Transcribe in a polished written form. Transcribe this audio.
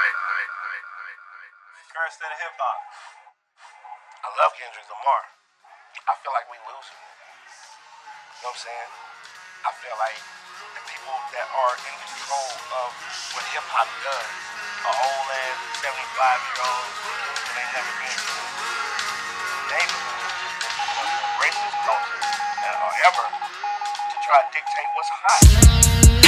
Current state of hip hop. I love Kendrick Lamar. I feel like we losing. You know what I'm saying? I feel like the people that are in control of what hip hop does are old ass 75-year-olds who ain't never been to the neighborhood, racist culture, or ever to try to dictate what's hot.